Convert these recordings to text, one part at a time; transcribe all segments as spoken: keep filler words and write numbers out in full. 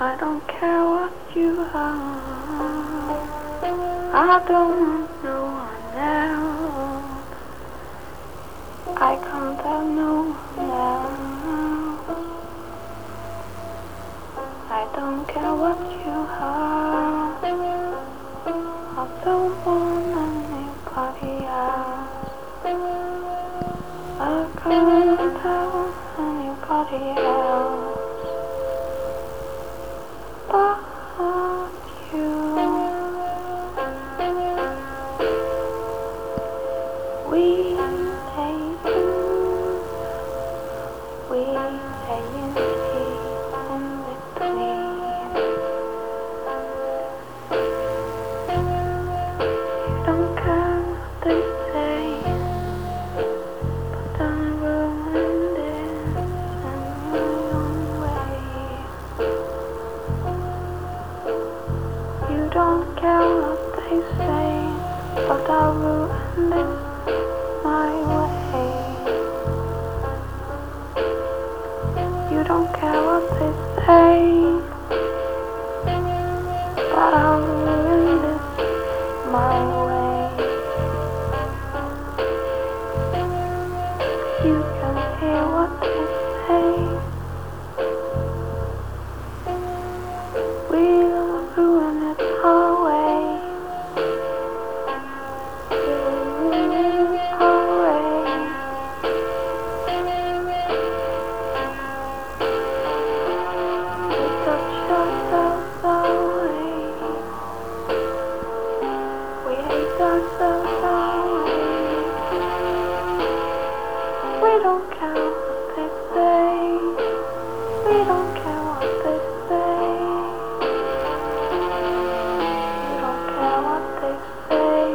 I don't care what you are. I don't want no one else. I can't tell no one else. I don't care what you are. I don't want anybody else. I can't tell anybody else but you. We lay in, we lay in peace in between. You don't care what they say, but don't ruin this in your own way. You don't care what they say, but I'll ruin this my way. You don't care what they say, but I'll ruin this my way. You can hear what they say. We'll ruin it our way. We'll ruin it our way. We touch ourselves our way. We hate ourselves our way. We don't care what they say. We don't care what they say. You don't care what they say.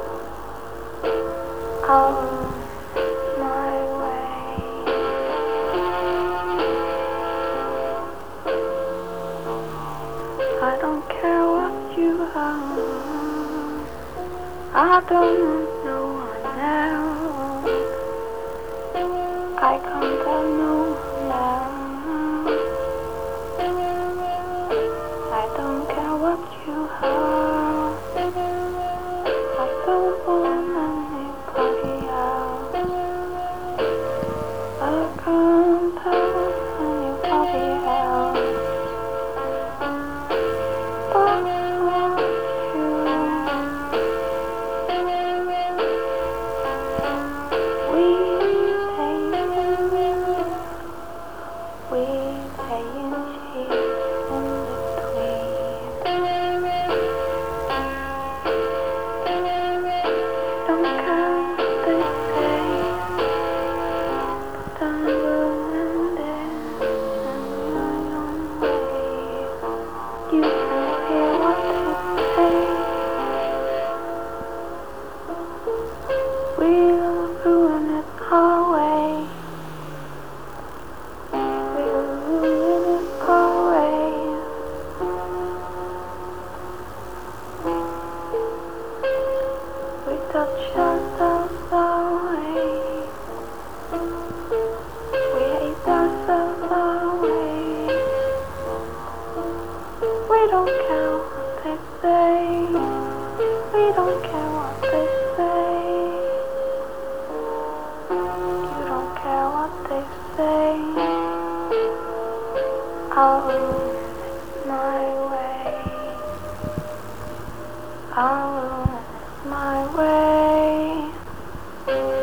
I'll my way. I don't care what you are. I don't want no one else. I can't tell no one else. I don't care what you are. I don't want anybody else. I can't tell anybody else but you. We lay in, we lay in peace in between. Don't care what they say, but I'm ruin this in my own way. You can hear what they say. We'll ruin it our way. We'll ruin it our way. We touch ourselves our way. We hate ourselves our way. We don't care what they say. We don't care what they say. You don't care what they say. I'll my way. I'll my way.